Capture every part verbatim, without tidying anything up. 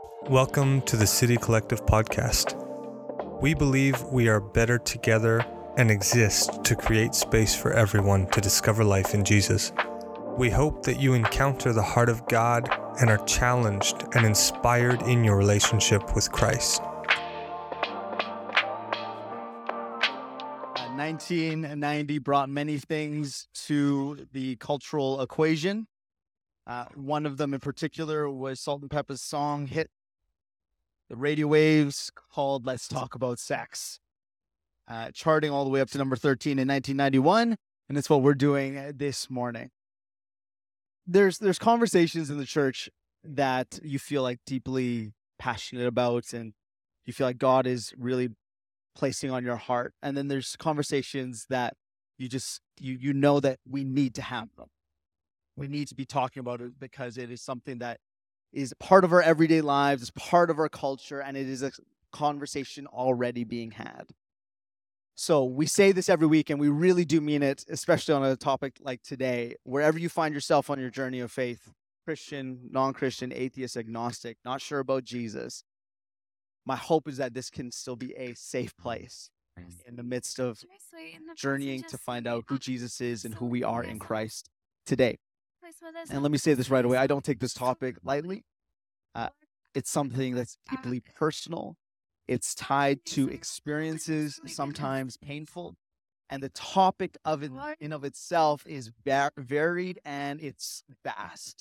Welcome to the City Collective podcast. We believe we are better together and exist to create space for everyone to discover life in Jesus. We hope that you encounter the heart of God and are challenged and inspired in your relationship with Christ. Uh, nineteen ninety brought many things to the cultural equation. Uh, one of them in particular was Salt and Pepper's song hit the radio waves called Let's Talk About Sex, uh, charting all the way up to number thirteen in nineteen ninety-one, and it's what we're doing this morning. There's there's conversations in the church that you feel like deeply passionate about and you feel like God is really placing on your heart. And then there's conversations that you just, you you know that we need to have them. We need to be talking about it because it is something that is part of our everyday lives, it's part of our culture, and it is a conversation already being had. So we say this every week, and we really do mean it, especially on a topic like today. Wherever you find yourself on your journey of faith, Christian, non-Christian, atheist, agnostic, not sure about Jesus, my hope is that this can still be a safe place in the midst of journeying to find out who Jesus is and who we are in Christ today. And let me say this right away. I don't take this topic lightly. Uh, it's something that's deeply personal. It's tied to experiences, sometimes painful. And the topic of it in of itself is va- varied and it's vast.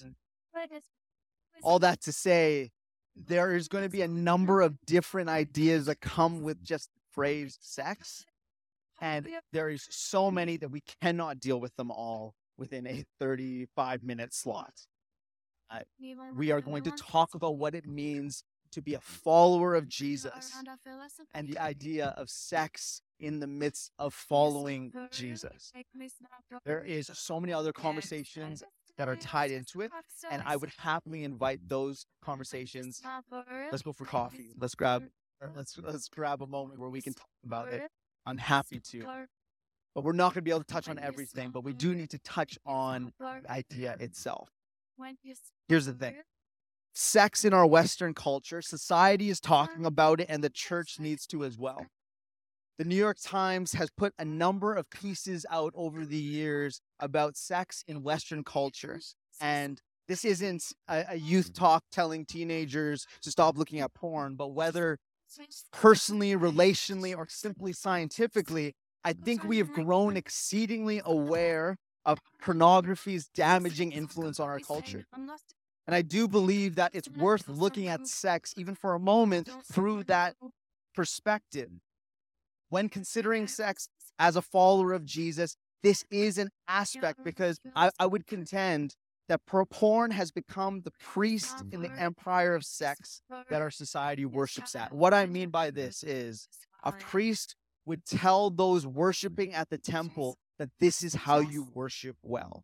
All that to say, there is going to be a number of different ideas that come with just the phrase sex. And there is so many that we cannot deal with them all within a thirty-five minute slot. Uh, we are going to talk about what it means to be a follower of Jesus and the idea of sex in the midst of following Jesus. There is so many other conversations that are tied into it, and I would happily invite those conversations. Let's go for coffee. Let's grab let's let's grab a moment where we can talk about it. I'm happy to. But we're not going to be able to touch on everything, but we do need to touch on the idea itself. Here's the thing. Sex in our Western culture, society is talking about it, and the church needs to as well. The New York Times has put a number of pieces out over the years about sex in Western cultures. And this isn't a, a youth talk telling teenagers to stop looking at porn, but whether personally, relationally, or simply scientifically, I think we have grown exceedingly aware of pornography's damaging influence on our culture. And I do believe that it's worth looking at sex, even for a moment, through that perspective. When considering sex as a follower of Jesus, this is an aspect because I, I would contend that porn has become the priest in the empire of sex that our society worships at. What I mean by this is a priest would tell those worshiping at the temple that this is how you worship well.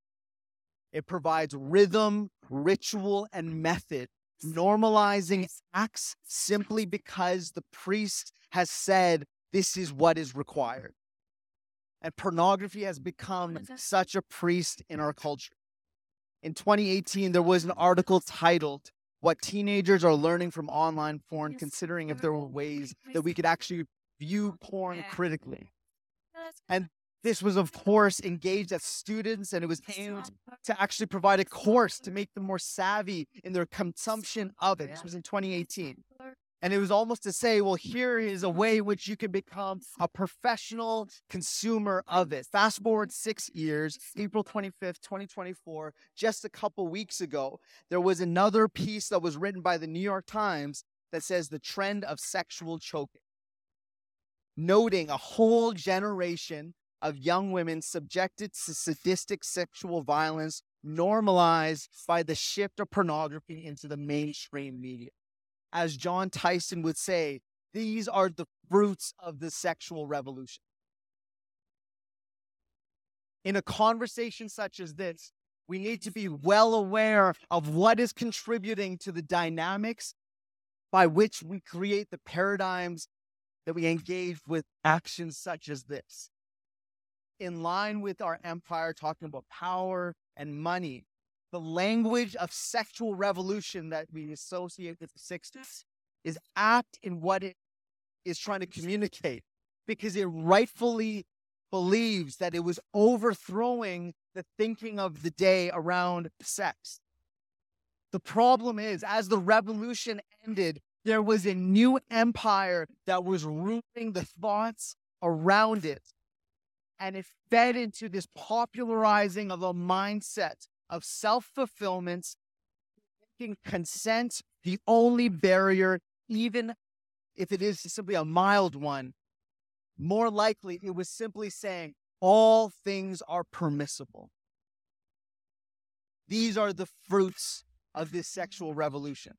It provides rhythm, ritual, and method, normalizing acts simply because the priest has said this is what is required. And pornography has become such a priest in our culture. In twenty eighteen, there was an article titled, "What Teenagers Are Learning from Online Porn, Considering If There Were Ways That We Could Actually View Porn Critically." And this was, of course, engaged at students, and it was aimed to actually provide a course to make them more savvy in their consumption of it. This was in twenty eighteen. And it was almost to say, well, here is a way in which you can become a professional consumer of it. Fast forward six years, April twenty-fifth, twenty twenty-four, just a couple weeks ago, there was another piece that was written by the New York Times that says the trend of sexual choking, noting a whole generation of young women subjected to sadistic sexual violence normalized by the shift of pornography into the mainstream media. As John Tyson would say, these are the fruits of the sexual revolution. In a conversation such as this, we need to be well aware of what is contributing to the dynamics by which we create the paradigms that we engage with actions such as this. In line with our empire talking about power and money, the language of sexual revolution that we associate with the sixties is apt in what it is trying to communicate, because it rightfully believes that it was overthrowing the thinking of the day around sex. The problem is, as the revolution ended, there was a new empire that was ruling the thoughts around it. And it fed into this popularizing of a mindset of self-fulfillment, making consent the only barrier, even if it is simply a mild one. More likely, it was simply saying, all things are permissible. These are the fruits of this sexual revolution.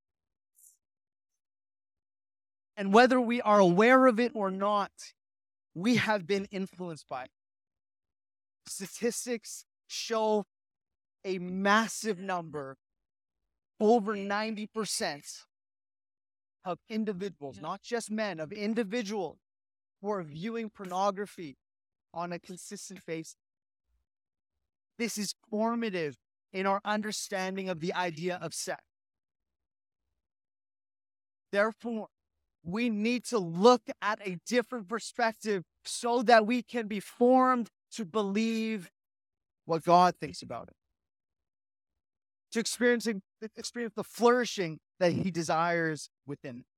And whether we are aware of it or not, we have been influenced by it. Statistics show a massive number, over ninety percent of individuals, not just men, of individuals who are viewing pornography on a consistent basis. This is formative in our understanding of the idea of sex. Therefore, we need to look at a different perspective so that we can be formed to believe what God thinks about it, to experience, experience the flourishing that He desires within it.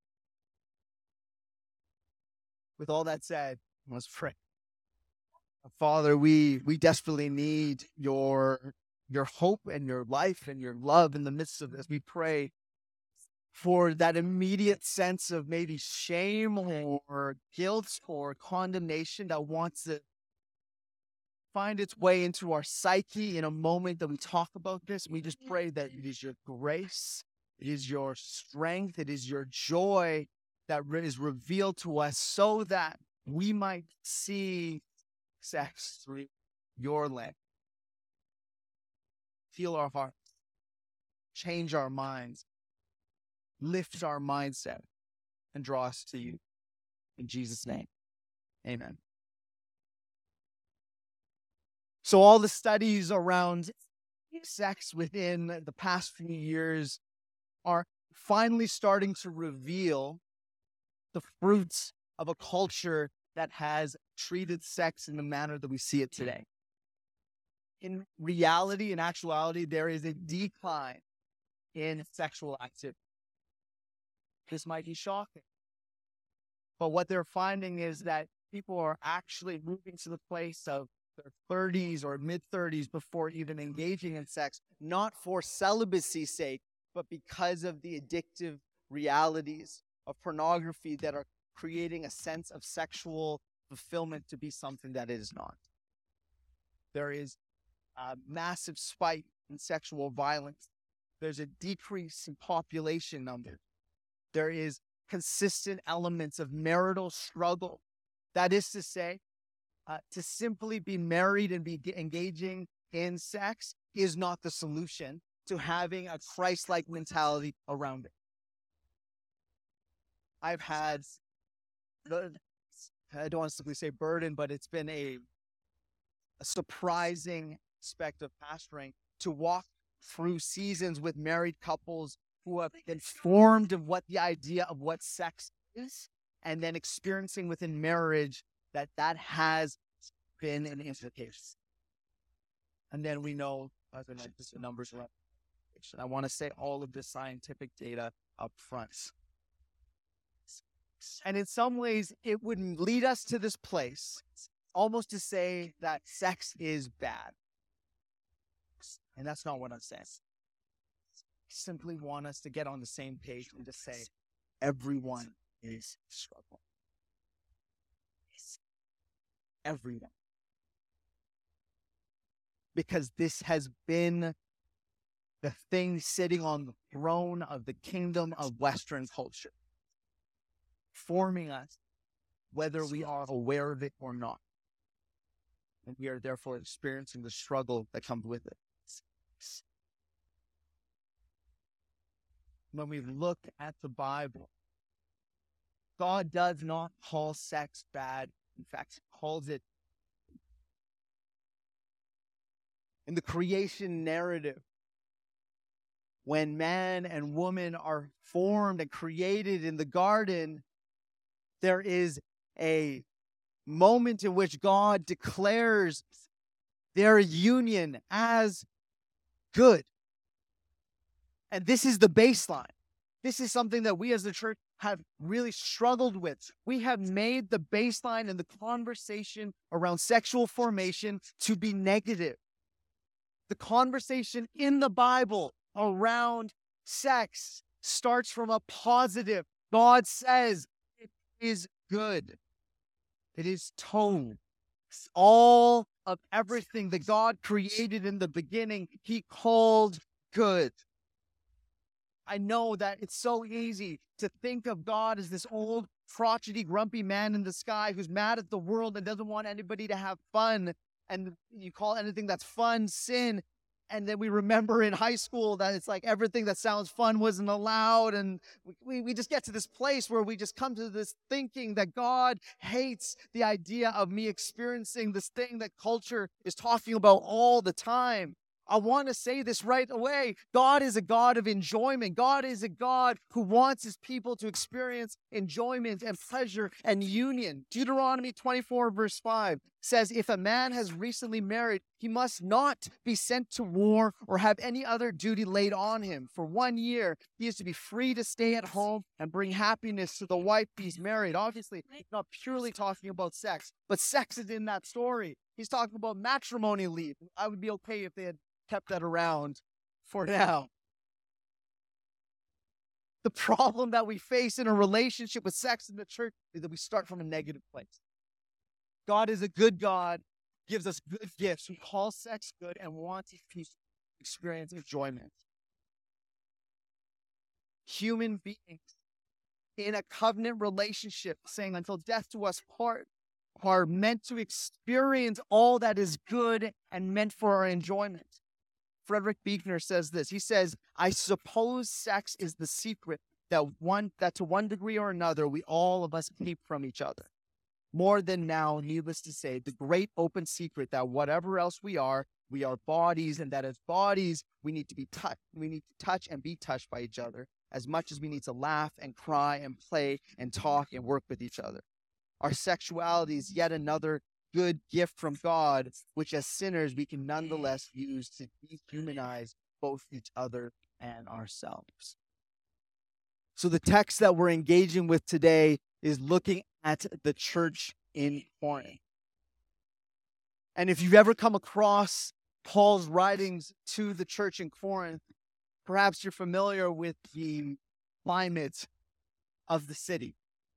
With all that said, let's pray. Father, we we desperately need your your hope and your life and your love in the midst of this. We pray for that immediate sense of maybe shame or guilt or condemnation that wants to find its way into our psyche in a moment that we talk about this. We just pray that it is your grace, it is your strength, it is your joy that is revealed to us so that we might see sex through your lens. Heal our hearts, change our minds, lift our mindset, and draw us to you. In Jesus' name, amen. So all the studies around sex within the past few years are finally starting to reveal the fruits of a culture that has treated sex in the manner that we see it today. In reality, in actuality, there is a decline in sexual activity. This might be shocking, but what they're finding is that people are actually moving to the place of their thirties or mid-thirties before even engaging in sex, not for celibacy's sake, but because of the addictive realities of pornography that are creating a sense of sexual fulfillment to be something that it is not. There is a massive spike in sexual violence. There's a decrease in population numbers. There is consistent elements of marital struggle. That is to say, uh, to simply be married and be engaging in sex is not the solution to having a Christ-like mentality around it. I've had, the, I don't want to simply say burden, but it's been a, a surprising aspect of pastoring to walk through seasons with married couples who have been formed of what the idea of what sex is, and then experiencing within marriage that that has been an implication. And then we know, as I mentioned, the numbers are up. I want to say all of the scientific data up front. And in some ways, it would lead us to this place, almost to say that sex is bad. And that's not what I'm saying. I simply want us to get on the same page and to say, everyone is struggling. Everyone. Because this has been the thing sitting on the throne of the kingdom of Western culture, forming us whether we are aware of it or not. And we are therefore experiencing the struggle that comes with it. When we look at the Bible, God does not call sex bad. In fact, He calls it, in the creation narrative, when man and woman are formed and created in the garden, there is a moment in which God declares their union as good. And this is the baseline. This is something that we as the church have really struggled with. We have made the baseline and the conversation around sexual formation to be negative. The conversation in the Bible around sex starts from a positive. God says it is good. It is tone. All of everything that God created in the beginning, He called good. I know that it's so easy to think of God as this old, crotchety, grumpy man in the sky who's mad at the world and doesn't want anybody to have fun. And you call anything that's fun sin. And then we remember in high school that it's like everything that sounds fun wasn't allowed. And we, we just get to this place where we just come to this thinking that God hates the idea of me experiencing this thing that culture is talking about all the time. I want to say this right away. God is a God of enjoyment. God is a God who wants His people to experience enjoyment and pleasure and union. Deuteronomy twenty-four verse five says, if a man has recently married, he must not be sent to war or have any other duty laid on him. For one year, he is to be free to stay at home and bring happiness to the wife he's married. Obviously, he's not purely talking about sex, but sex is in that story. He's talking about matrimony leave. I would be okay if they had kept that around for now. The problem that we face in a relationship with sex in the church is that we start from a negative place. God is a good God, gives us good gifts, who calls sex good and wants His people to experience enjoyment. Human beings in a covenant relationship, saying until death do us part, are meant to experience all that is good and meant for our enjoyment. Frederick Buechner says this. He says, I suppose sex is the secret that one that to one degree or another, we all of us keep from each other. More than now, needless to say, the great open secret that whatever else we are, we are bodies, and that as bodies, we need to be touched. We need to touch and be touched by each other as much as we need to laugh and cry and play and talk and work with each other. Our sexuality is yet another good gift from God, which as sinners we can nonetheless use to dehumanize both each other and ourselves. So the text that we're engaging with today is looking at the church in Corinth. And if you've ever come across Paul's writings to the church in Corinth, perhaps you're familiar with the climate of the city.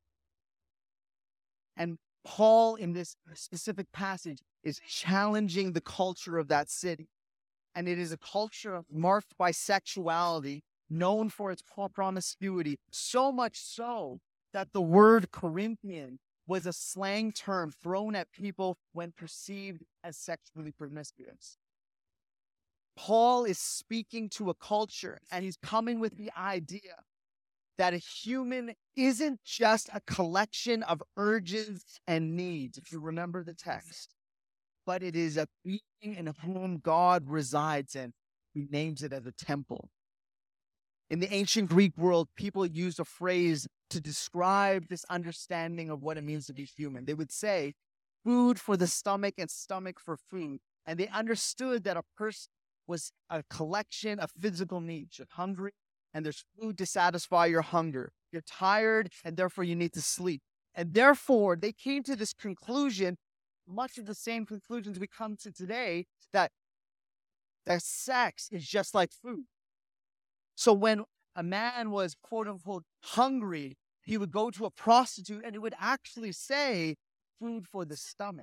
And Paul, in this specific passage, is challenging the culture of that city. And it is a culture marked by sexuality, known for its promiscuity, so much so that the word Corinthian was a slang term thrown at people when perceived as sexually promiscuous. Paul is speaking to a culture, and he's coming with the idea that a human isn't just a collection of urges and needs, if you remember the text, but it is a being in whom God resides in. He names it as a temple. In the ancient Greek world, people used a phrase to describe this understanding of what it means to be human. They would say, food for the stomach and stomach for food. And they understood that a person was a collection of physical needs. You're hungry, and there's food to satisfy your hunger. You're tired, and therefore you need to sleep. And therefore, they came to this conclusion, much of the same conclusions we come to today, that, that sex is just like food. So when a man was, quote unquote, hungry, he would go to a prostitute and it would actually say, food for the stomach.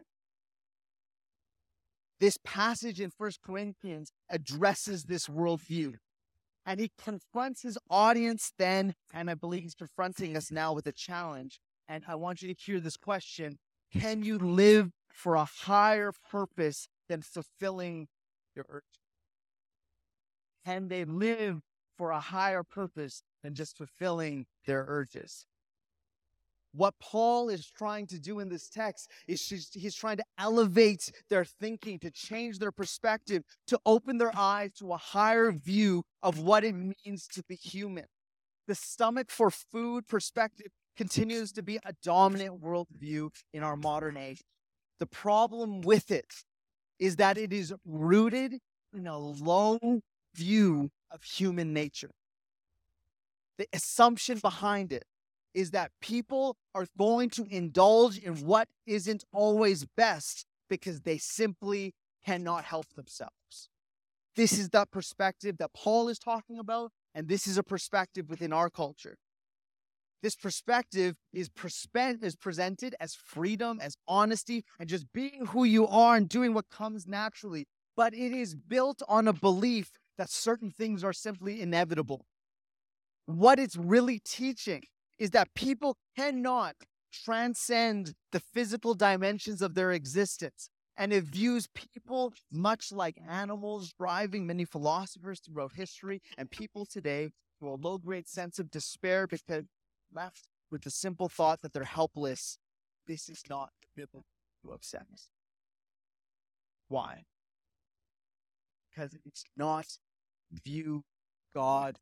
This passage in First Corinthians addresses this worldview. And he confronts his audience then, and I believe he's confronting us now with a challenge. And I want you to hear this question. Can you live for a higher purpose than fulfilling your urge? Can they live for a higher purpose than just fulfilling their urges? What Paul is trying to do in this text is she's, he's trying to elevate their thinking, to change their perspective, to open their eyes to a higher view of what it means to be human. The stomach for food perspective continues to be a dominant worldview in our modern age. The problem with it is that it is rooted in a low view of human nature. The assumption behind it is that people are going to indulge in what isn't always best because they simply cannot help themselves. This is the perspective that Paul is talking about, and this is a perspective within our culture. This perspective is, perspe- is presented as freedom, as honesty, and just being who you are and doing what comes naturally. But it is built on a belief that certain things are simply inevitable. What it's really teaching is that people cannot transcend the physical dimensions of their existence. And it views people much like animals, driving many philosophers throughout history and people today to a low-grade sense of despair because left with the simple thought that they're helpless. This is not biblical to have sex. Why? Because it's not view God.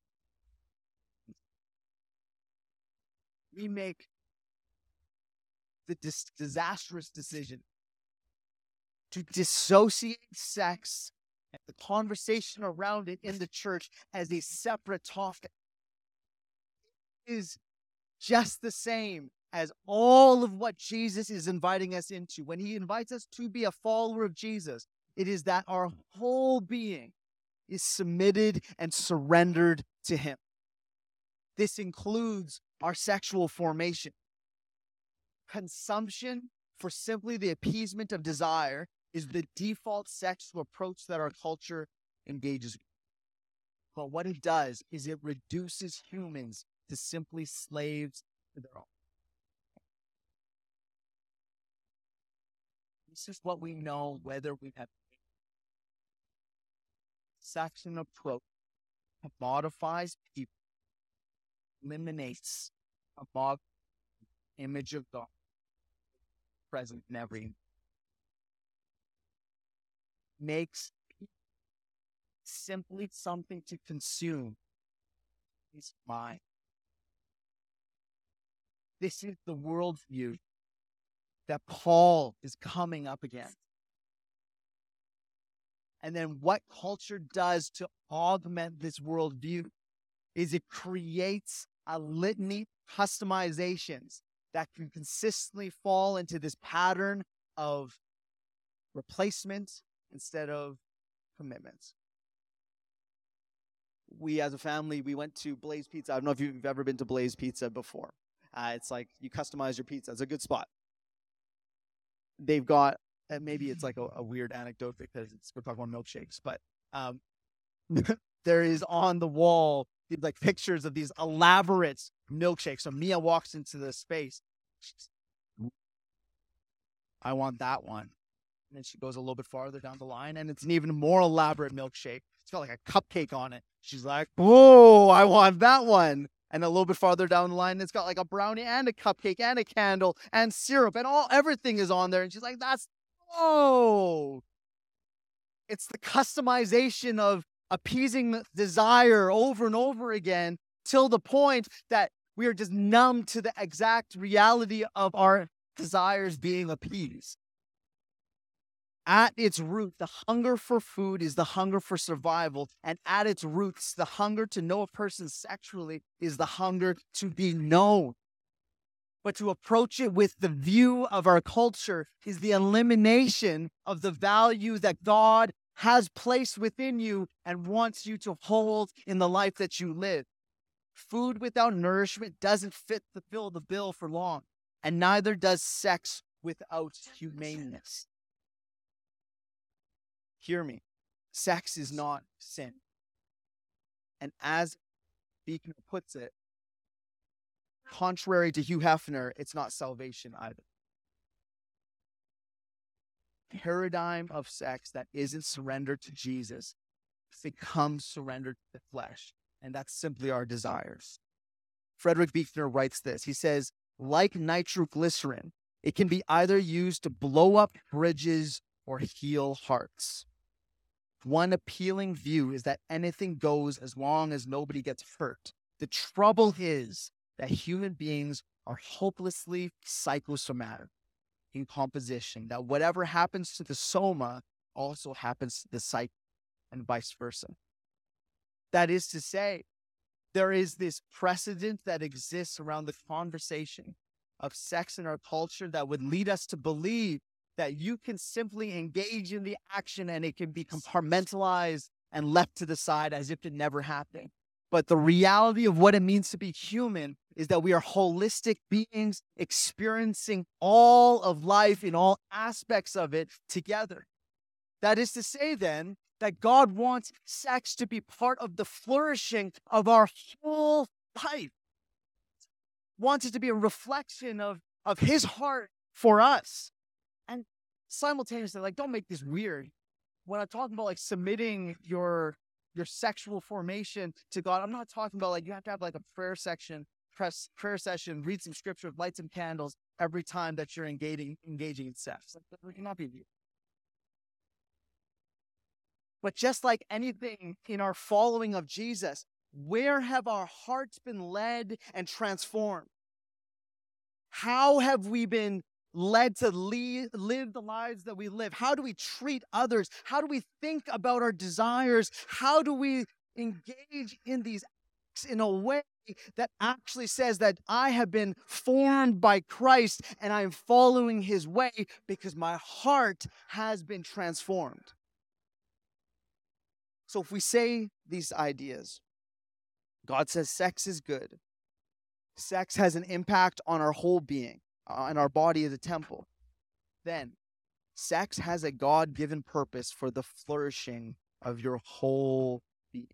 We make the dis- disastrous decision to dissociate sex and the conversation around it in the church as a separate topic. It is just the same as all of what Jesus is inviting us into. When he invites us to be a follower of Jesus, it is that our whole being is submitted and surrendered to him. This includes our sexual formation. Consumption for simply the appeasement of desire is the default sexual approach that our culture engages in. But what it does is it reduces humans to simply slaves to their own. This is what we know whether we have sex and approach modifies people, eliminates a mock image of God present in every, makes simply something to consume is mine. This is the worldview that Paul is coming up against. And then what culture does to augment this worldview is it creates a litany of customizations that can consistently fall into this pattern of replacement instead of commitments. We, as a family, we went to Blaze Pizza. I don't know if you've ever been to Blaze Pizza before. Uh, it's like you customize your pizza. It's a good spot. They've got, and maybe it's like a, a weird anecdote because it's, we're talking about milkshakes, but um, there is on the wall these like pictures of these elaborate milkshakes. So Mia walks into the space. I want that one. And then she goes a little bit farther down the line, and it's an even more elaborate milkshake. It's got like a cupcake on it. She's like, "Whoa, I want that one." And a little bit farther down the line, it's got like a brownie and a cupcake and a candle and syrup and all everything is on there. And she's like, "That's whoa!" It's the customization of appeasing desire over and over again till the point that we are just numb to the exact reality of our desires being appeased. At its root, the hunger for food is the hunger for survival. And at its roots, the hunger to know a person sexually is the hunger to be known. But to approach it with the view of our culture is the elimination of the value that God has placed within you and wants you to hold in the life that you live. Food without nourishment doesn't fit the fill the bill for long, and neither does sex without humaneness. Hear me. Sex is not sin. And as Beacon puts it, contrary to Hugh Hefner, it's not salvation either. Paradigm of sex that isn't surrendered to Jesus becomes surrendered to the flesh. And that's simply our desires. Frederick Buechner writes this. He says, like nitroglycerin, it can be either used to blow up bridges or heal hearts. One appealing view is that anything goes as long as nobody gets hurt. The trouble is that human beings are hopelessly psychosomatic in composition, that whatever happens to the soma also happens to the psyche, and vice versa. That is to say, there is this precedent that exists around the conversation of sex in our culture that would lead us to believe that you can simply engage in the action and it can be compartmentalized and left to the side as if it never happened. But the reality of what it means to be human is that we are holistic beings experiencing all of life in all aspects of it together. That is to say, then, that God wants sex to be part of the flourishing of our whole life. Wants it to be a reflection of, of his heart for us. And simultaneously, like, don't make this weird. When I'm talking about like submitting your your sexual formation to God, I'm not talking about like you have to have like a prayer section, press prayer session, read some scripture, light some candles every time that you're engaging engaging in sex. Like, that cannot be weird. But just like anything in our following of Jesus, where have our hearts been led and transformed? How have we been led to lead, live the lives that we live? How do we treat others? How do we think about our desires? How do we engage in these acts in a way that actually says that I have been formed by Christ and I'm following his way because my heart has been transformed? So if we say these ideas, God says sex is good. Sex has an impact on our whole being, on our body as a temple. Then, sex has a God-given purpose for the flourishing of your whole being.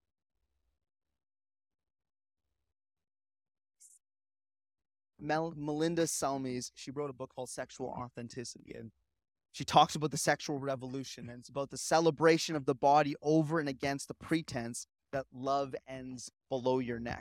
Mel- Melinda Selmes, she wrote a book called Sexual Authenticity, and she talks about the sexual revolution, and it's about the celebration of the body over and against the pretense that love ends below your neck.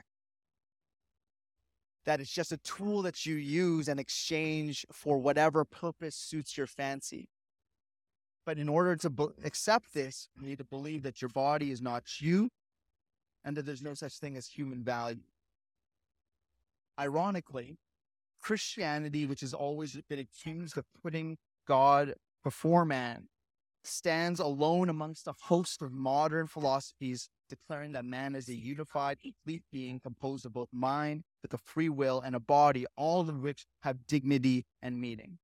That it's just a tool that you use and exchange for whatever purpose suits your fancy. But in order to be- accept this, you need to believe that your body is not you and that there's no such thing as human value. Ironically, Christianity, which has always been accused of putting God before man, stands alone amongst a host of modern philosophies declaring that man is a unified, complete being composed of both mind, with a free will, and a body, all of which have dignity and meaning.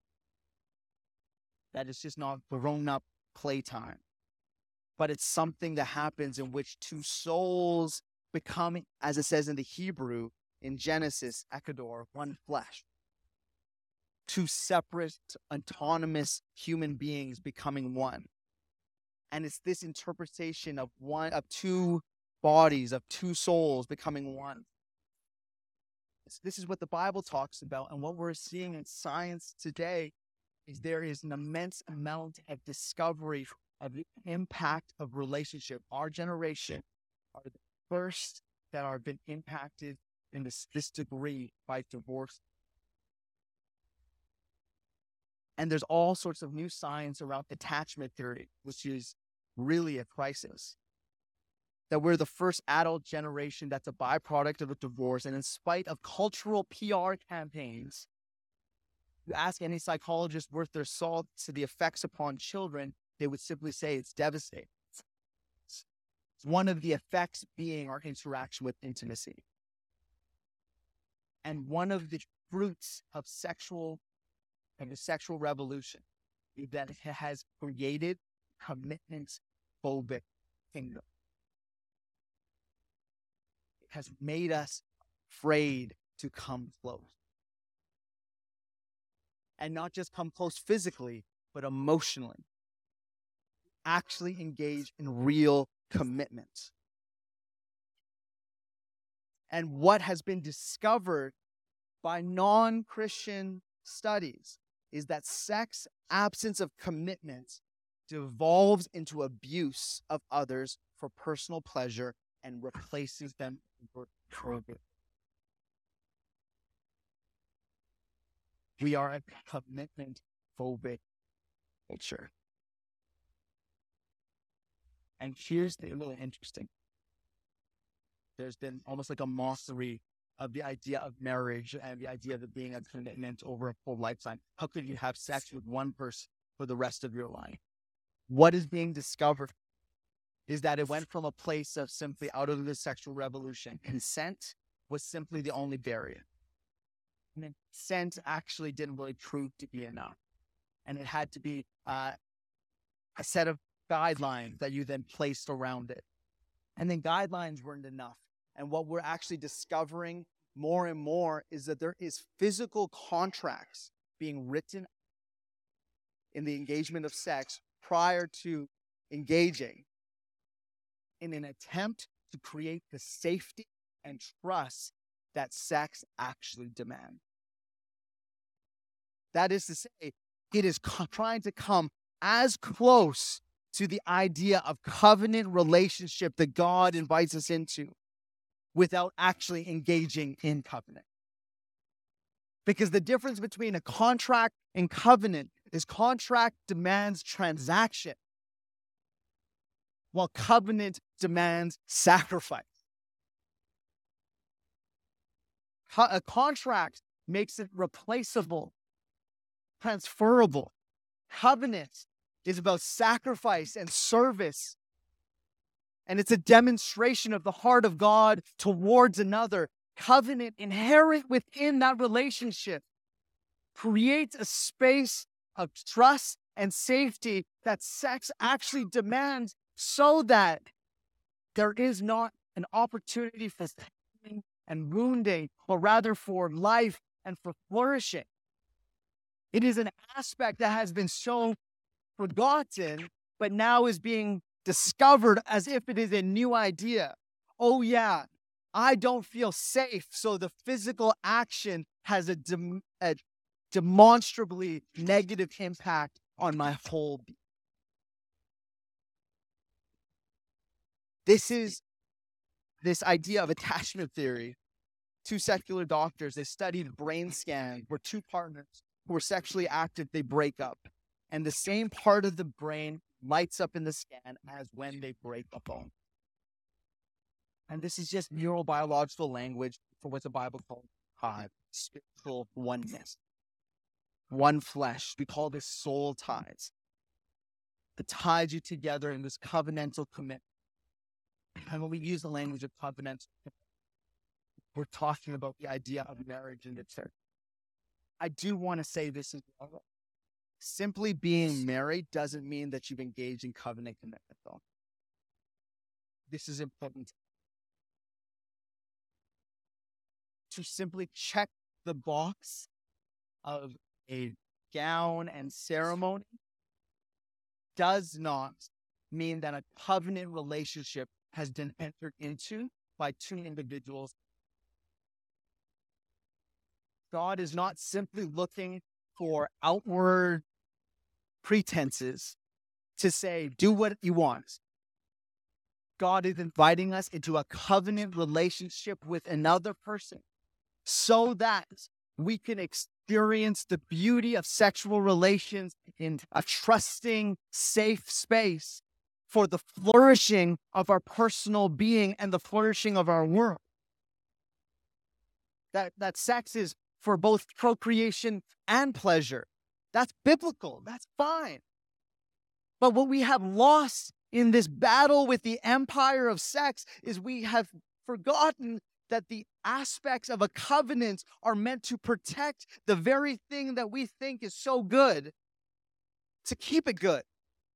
That is just not grown-up playtime, but it's something that happens in which two souls become, as it says in the Hebrew, in Genesis, Ekador, one flesh. Two separate, autonomous human beings becoming one. And it's this interpretation of one, of two bodies, of two souls becoming one. This is what the Bible talks about, and what we're seeing in science today is there is an immense amount of discovery of the impact of relationship. Our generation are the first that are been impacted in this, this degree by divorce. And there's all sorts of new science around attachment theory, which is really a crisis. That we're the first adult generation that's a byproduct of a divorce. And in spite of cultural P R campaigns, you ask any psychologist worth their salt to the effects upon children, they would simply say it's devastating. It's one of the effects being our interaction with intimacy. And one of the fruits of sexual and the sexual revolution is that it has created commitment-phobic kingdom. It has made us afraid to come close. And not just come close physically, but emotionally. Actually engage in real commitment. And what has been discovered by non-Christian studies is that sex, absence of commitment, devolves into abuse of others for personal pleasure and replaces them with purpose. We are a commitment phobic culture. And here's the really interesting. There's been almost like a mockery of the idea of marriage and the idea of it being a commitment over a full lifetime. How could you have sex with one person for the rest of your life? What is being discovered is that it went from a place of simply out of the sexual revolution. Consent was simply the only barrier. And then consent actually didn't really prove to be enough. And it had to be uh, a set of guidelines that you then placed around it. And then guidelines weren't enough. And what we're actually discovering more and more is that there is physical contracts being written in the engagement of sex prior to engaging in an attempt to create the safety and trust that sex actually demands. That is to say, it is co- trying to come as close to the idea of covenant relationship that God invites us into without actually engaging in covenant. Because the difference between a contract and covenant is contract demands transaction, while covenant demands sacrifice. Co- a contract makes it replaceable, transferable. Covenant is about sacrifice and service. And it's a demonstration of the heart of God towards another. Covenant inherent within that relationship creates a space of trust and safety that sex actually demands, so that there is not an opportunity for pain and wounding, but rather for life and for flourishing. It is an aspect that has been so forgotten, but now is being discovered as if it is a new idea. Oh yeah, I don't feel safe, so the physical action has a, dem- a demonstrably negative impact on my whole being. This is this idea of attachment theory. Two secular doctors, they studied brain scans where two partners who were sexually active, they break up. And the same part of the brain lights up in the scan as when they break a bone. And this is just neurobiological language for what the Bible calls uh, spiritual oneness. One flesh. We call this soul ties. That ties you together in this covenantal commitment. And when we use the language of covenantal commitment, we're talking about the idea of marriage in the church. I do want to say this as well. Simply being married doesn't mean that you've engaged in covenant commitment, though. This is important. To simply check the box of a gown and ceremony does not mean that a covenant relationship has been entered into by two individuals. God is not simply looking for outward pretenses to say, do what you want. God is inviting us into a covenant relationship with another person so that we can experience the beauty of sexual relations in a trusting, safe space for the flourishing of our personal being and the flourishing of our world. That, that sex is for both procreation and pleasure. That's biblical. That's fine. But what we have lost in this battle with the empire of sex is we have forgotten that the aspects of a covenant are meant to protect the very thing that we think is so good, to keep it good.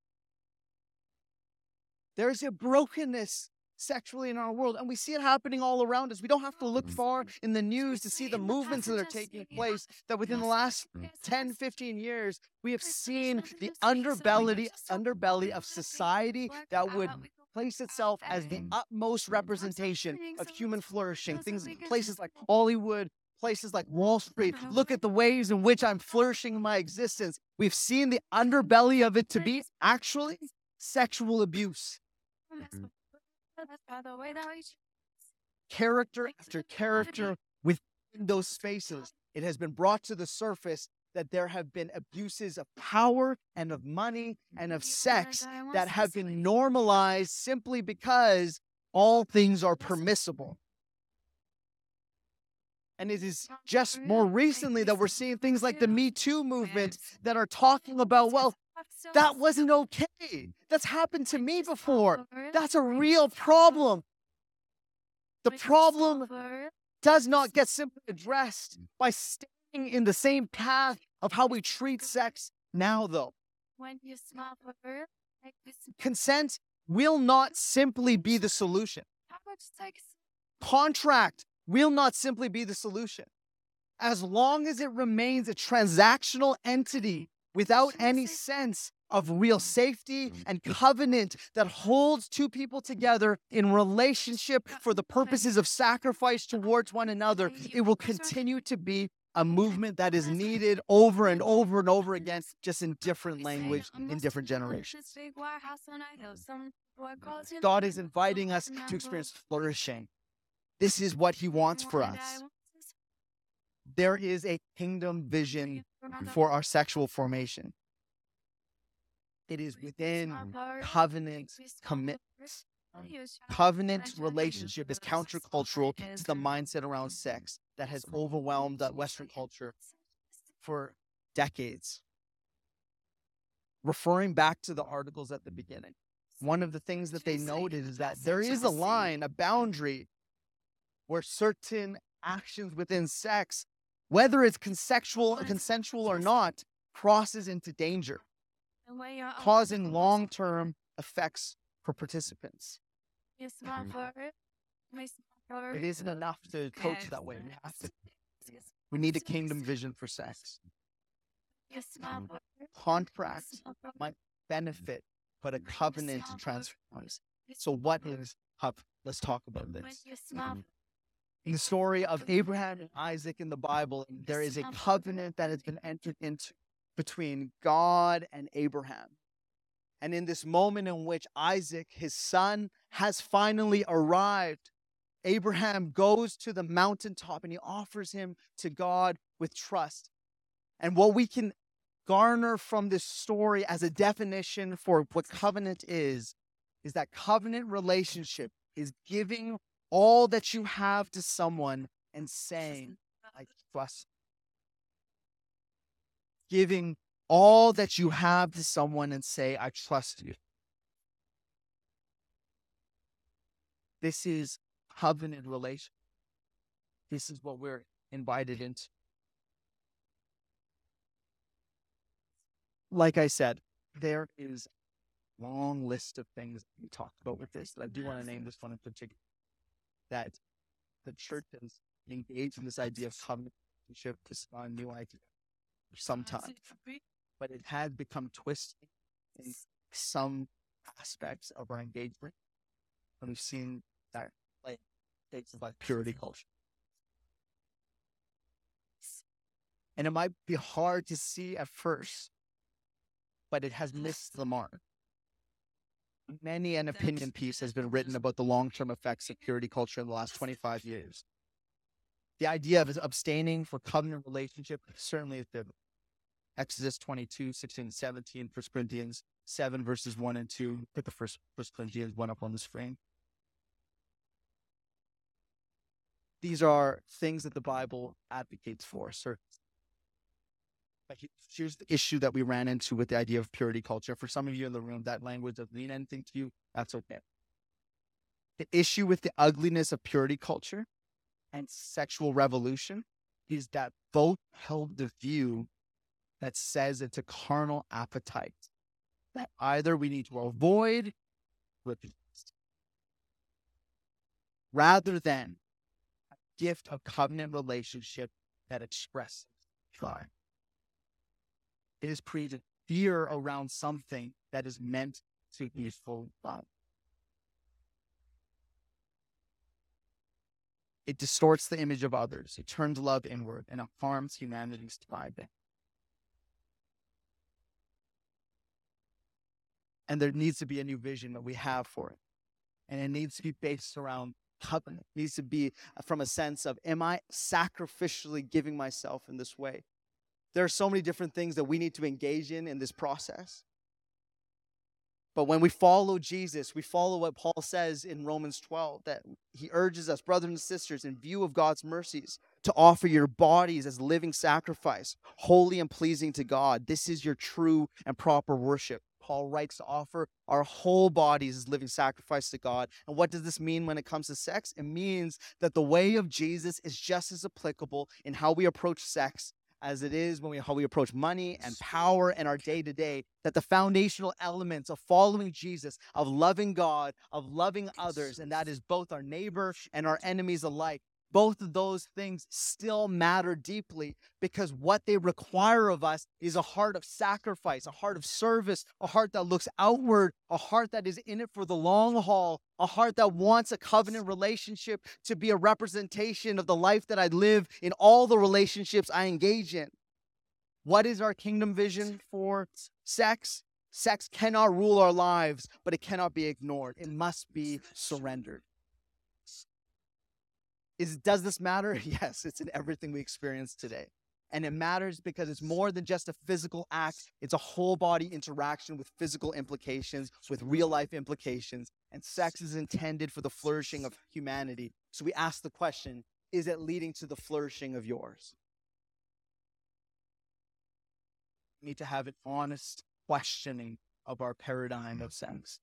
There's a brokenness sexually in our world, and we see it happening all around us. We don't have to look far in the news to see the movements that are taking place, that within the last ten, fifteen years, we have seen the underbelly, underbelly of society that would place itself as the utmost representation of human flourishing. Things, places like Hollywood, places like Wall Street. Look at the ways in which I'm flourishing in my existence. We've seen the underbelly of it to be actually sexual abuse. Character after character within those spaces, it has been brought to the surface that there have been abuses of power and of money and of sex that have been normalized simply because all things are permissible. And it is just more recently that we're seeing things like the Me Too movement that are talking about, well, that wasn't okay. That's happened to me before. That's a real problem. The problem does not get simply addressed by staying in the same path of how we treat sex now, though. Consent will not simply be the solution. Contract will not simply be the solution. As long as it remains a transactional entity without any sense of real safety and covenant that holds two people together in relationship for the purposes of sacrifice towards one another, it will continue to be a movement that is needed over and over and over again, just in different language, in different generations. God is inviting us to experience flourishing. This is what he wants for us. There is a kingdom vision for our sexual formation. It is within covenant commitments. Covenant relationship is countercultural to the mindset around sex that has overwhelmed that Western culture for decades. Referring back to the articles at the beginning, one of the things that they noted is that there is a line, a boundary, where certain actions within sex, whether it's consensual, consensual or not, crosses into danger, causing long-term effects for participants. It isn't enough to coach that way. We have to. We need a kingdom vision for sex. Contract might benefit, but a covenant transforms. So what is covenant? Let's talk about this. In the story of Abraham and Isaac in the Bible, there is a covenant that has been entered into between God and Abraham. And in this moment in which Isaac, his son, has finally arrived, Abraham goes to the mountaintop and he offers him to God with trust. And what we can garner from this story as a definition for what covenant is, is that covenant relationship is giving all that you have to someone and saying, I trust. Giving all that you have to someone and say, I trust you. This is covenant relation. This is what we're invited into. Like I said, there is a long list of things we talked about with this. But I do want to name this one in particular. That the church has engaged in this idea of covenant relationship. This is not a new idea for some time, but it has become twisted in some aspects of our engagement. And we've seen that like takes like purity culture. And it might be hard to see at first, but it has missed the mark. Many an opinion piece has been written about the long-term effects of purity culture in the last twenty-five years. The idea of abstaining for covenant relationship certainly is biblical. Exodus twenty-two, sixteen, and seventeen, First Corinthians seven, verses one and two. Put the first First Corinthians one up on the screen. These are things that the Bible advocates for, certainly. But here's the issue that we ran into with the idea of purity culture. For some of you in the room, that language doesn't mean anything to you. That's okay. The issue with the ugliness of purity culture and sexual revolution is that both held the view that says it's a carnal appetite that either we need to avoid or resist, rather than a gift of covenant relationship that expresses God. It is created fear around something that is meant to be full love. It distorts the image of others. It turns love inward and it harms humanity's thriving. And there needs to be a new vision that we have for it. And it needs to be based around covenant. It needs to be from a sense of, am I sacrificially giving myself in this way? There are so many different things that we need to engage in in this process. But when we follow Jesus, we follow what Paul says in Romans twelve, that he urges us, brothers and sisters, in view of God's mercies, to offer your bodies as living sacrifice, holy and pleasing to God. This is your true and proper worship. Paul writes to offer our whole bodies as living sacrifice to God. And what does this mean when it comes to sex? It means that the way of Jesus is just as applicable in how we approach sex as it is when we how we approach money and power and our day-to-day, that the foundational elements of following Jesus, of loving God, of loving others, and that is both our neighbor and our enemies alike, both of those things still matter deeply, because what they require of us is a heart of sacrifice, a heart of service, a heart that looks outward, a heart that is in it for the long haul, a heart that wants a covenant relationship to be a representation of the life that I live in all the relationships I engage in. What is our kingdom vision for sex? Sex cannot rule our lives, but it cannot be ignored. It must be surrendered. Is, does this matter? Yes, it's in everything we experience today. And it matters because it's more than just a physical act. It's a whole body interaction with physical implications, with real life implications. And sex is intended for the flourishing of humanity. So we ask the question, is it leading to the flourishing of yours? We need to have an honest questioning of our paradigm of sex.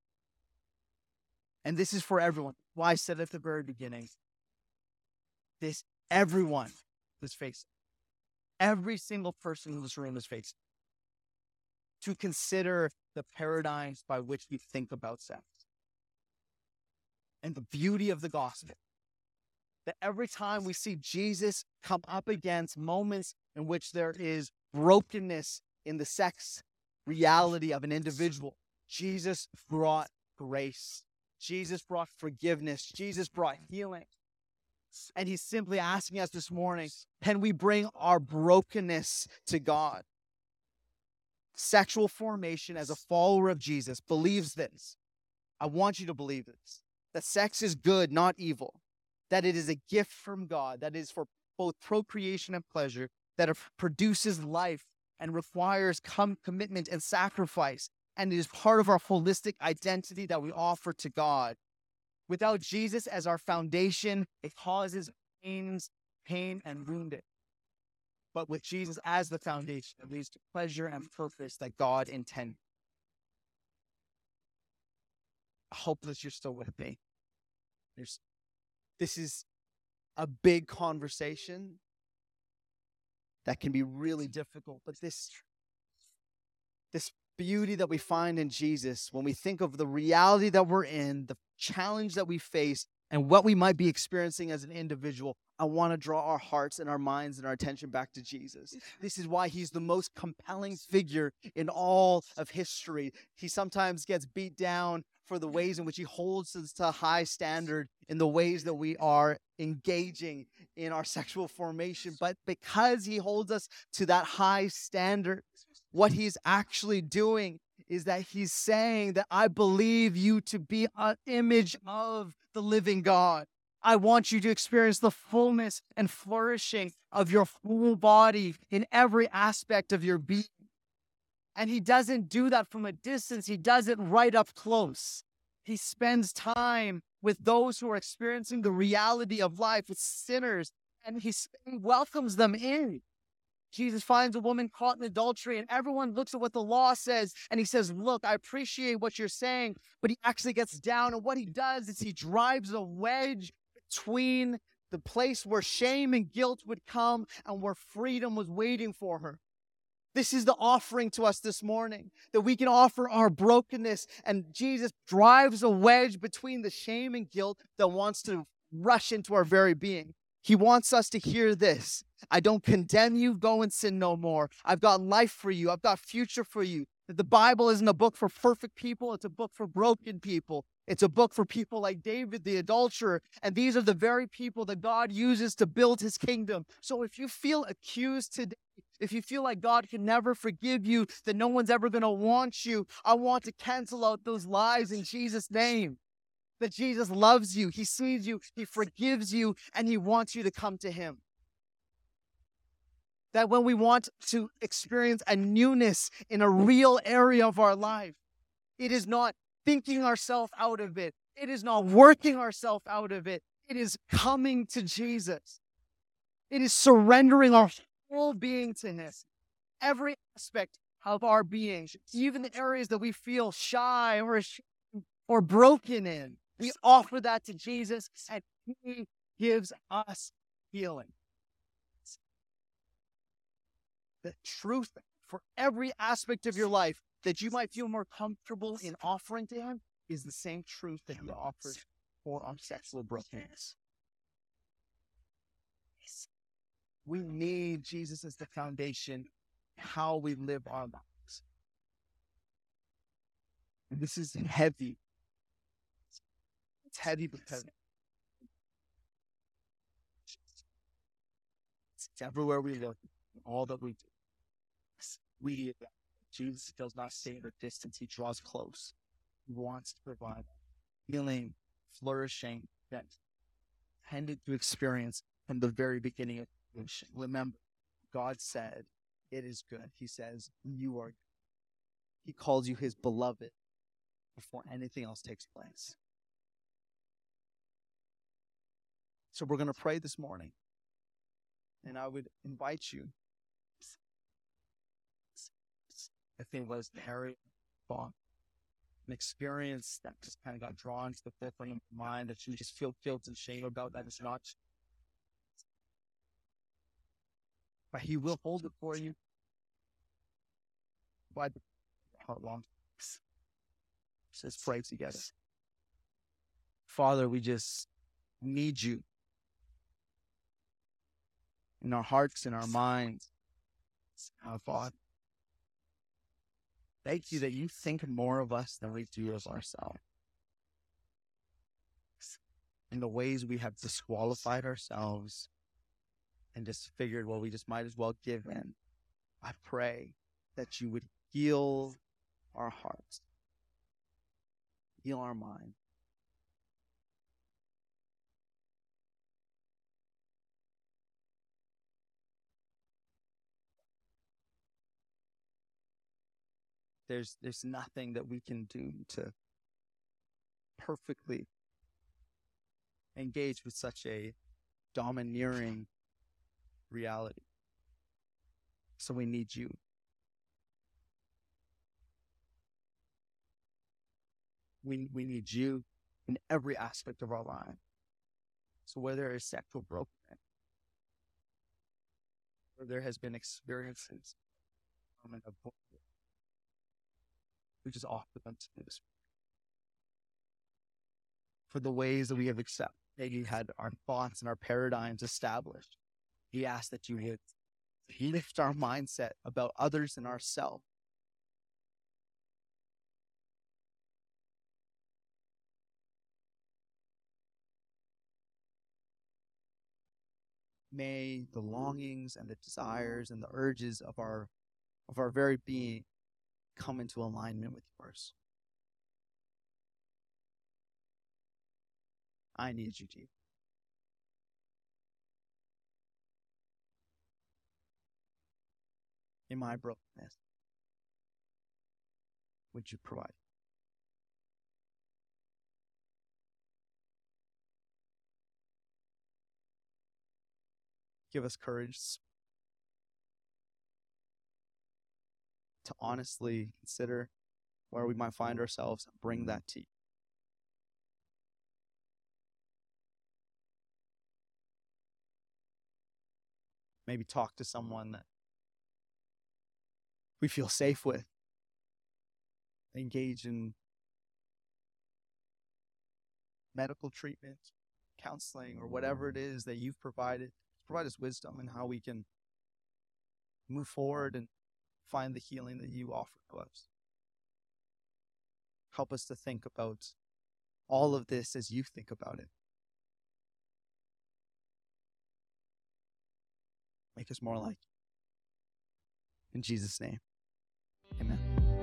And this is for everyone. Why I said at the very beginning, this everyone is facing. Every single person in this room is facing. To consider the paradigms by which we think about sex. And the beauty of the gospel. That every time we see Jesus come up against moments in which there is brokenness in the sex reality of an individual, Jesus brought grace. Jesus brought forgiveness. Jesus brought healing. And he's simply asking us this morning, can we bring our brokenness to God? Sexual formation as a follower of Jesus believes this. I want you to believe this. That sex is good, not evil. That it is a gift from God. That it is for both procreation and pleasure. That it produces life and requires com- commitment and sacrifice. And it is part of our holistic identity that we offer to God. Without Jesus as our foundation, it causes pains, pain and wounding. But with Jesus as the foundation, it leads to pleasure and purpose that God intended. I hope that you're still with me. There's, this is a big conversation that can be really difficult, but this, this beauty that we find in Jesus, when we think of the reality that we're in, the challenge that we face, and what we might be experiencing as an individual, I want to draw our hearts and our minds and our attention back to Jesus. This is why he's the most compelling figure in all of history. He sometimes gets beat down for the ways in which he holds us to a high standard in the ways that we are engaging in our sexual formation. But because he holds us to that high standard, what he's actually doing is that he's saying that I believe you to be an image of the living God. I want you to experience the fullness and flourishing of your whole body in every aspect of your being. And he doesn't do that from a distance. He does it right up close. He spends time with those who are experiencing the reality of life, with sinners, and he welcomes them in. Jesus finds a woman caught in adultery, and everyone looks at what the law says, and he says, look, I appreciate what you're saying, but he actually gets down, and what he does is he drives a wedge between the place where shame and guilt would come and where freedom was waiting for her. This is the offering to us this morning, that we can offer our brokenness, and Jesus drives a wedge between the shame and guilt that wants to rush into our very being. He wants us to hear this. I don't condemn you. Go and sin no more. I've got life for you. I've got future for you. That the Bible isn't a book for perfect people. It's a book for broken people. It's a book for people like David, the adulterer. And these are the very people that God uses to build his kingdom. So if you feel accused today, if you feel like God can never forgive you, that no one's ever going to want you, I want to cancel out those lies in Jesus' name. That Jesus loves you, he sees you, he forgives you, and he wants you to come to him. That when we want to experience a newness in a real area of our life, it is not thinking ourselves out of it. It is not working ourselves out of it. It is coming to Jesus. It is surrendering our whole being to Him. Every aspect of our being, even the areas that we feel shy or ashamed or broken in, we offer that to Jesus, and He gives us healing. The truth for every aspect of your life that you might feel more comfortable in offering to Him is the same truth that He offers for our sexual brokenness. We need Jesus as the foundation, how we live our lives. And this is heavy. It's heavy because it's everywhere we look, all that we do. We, Jesus does not stay at a distance. He draws close. He wants to provide healing, flourishing that intended to experience from the very beginning of creation. Remember, God said, it is good. He says, you are good. He calls you His beloved before anything else takes place. So we're going to pray this morning. And I would invite you, if it was Harry Bond, an experience that just kind of got drawn to the forefront of your mind that you just feel guilt and shame about, that is not. But He will hold it for you. Why the heart long? Let's pray together. Father, we just need You in our hearts, in our minds. Our Father, thank You that You think more of us than we do of ourselves. In the ways we have disqualified ourselves and just figured, well, we just might as well give in. I pray that You would heal our hearts, heal our mind. There's there's nothing that we can do to perfectly engage with such a domineering reality. So we need You. We, we need You in every aspect of our life. So whether there is sexual brokenness, or there has been experiences of we just offer them to this. For the ways that we have accepted, maybe had our thoughts and our paradigms established, we ask that You would lift our mindset about others and ourselves. May the longings and the desires and the urges of our of our very being come into alignment with Yours. I need You, Jesus. In my brokenness, would You provide? Give us courage to honestly consider where we might find ourselves and bring that to You. Maybe talk to someone that we feel safe with. Engage in medical treatment, counseling, or whatever it is that You've provided. Provide us wisdom in how we can move forward and find the healing that You offer to us. Help us to think about all of this as You think about it. Make us more like You. In Jesus' name, amen.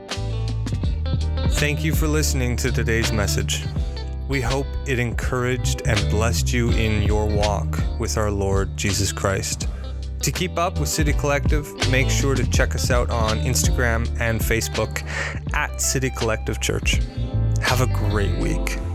Thank you for listening to today's message. We hope it encouraged and blessed you in your walk with our Lord Jesus Christ. To keep up with City Collective, make sure to check us out on Instagram and Facebook at City Collective Church. Have a great week.